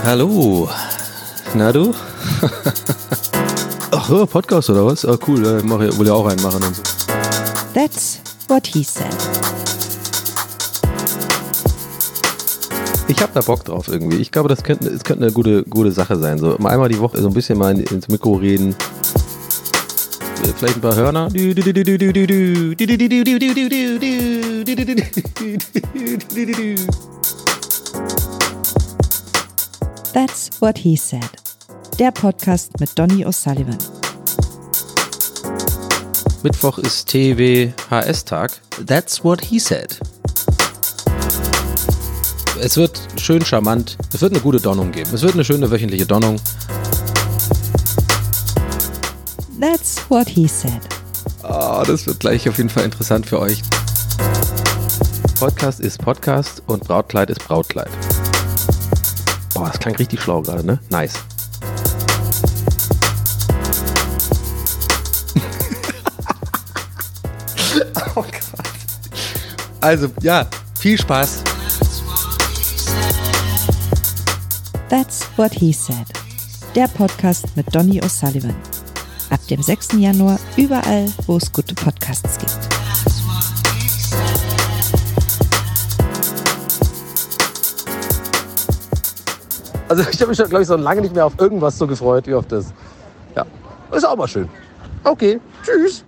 Hallo. Na du? Ach, Podcast oder was? Ah, cool, will ja auch einen machen und so. That's what he said. Ich hab da Bock drauf irgendwie. Ich glaube, es könnte eine gute Sache sein. So einmal die Woche so ein bisschen mal ins Mikro reden. Vielleicht ein paar Hörner. That's what he said. Der Podcast mit Donny O'Sullivan. Mittwoch ist TWHS-Tag. That's what he said. Es wird schön charmant. Es wird eine gute Donnung geben. Es wird eine schöne wöchentliche Donnung. That's what he said. Oh, das wird gleich auf jeden Fall interessant für euch. Podcast ist Podcast und Brautkleid ist Brautkleid. Boah, das klang richtig schlau gerade, ne? Nice. Oh Gott. Also, ja, viel Spaß. That's what he said. Der Podcast mit Donny O'Sullivan. Ab dem 6. Januar überall, wo es gute Podcasts gibt. Also ich habe mich, glaube ich, so lange nicht mehr auf irgendwas so gefreut wie auf das. Ja, ist auch mal schön. Okay, tschüss.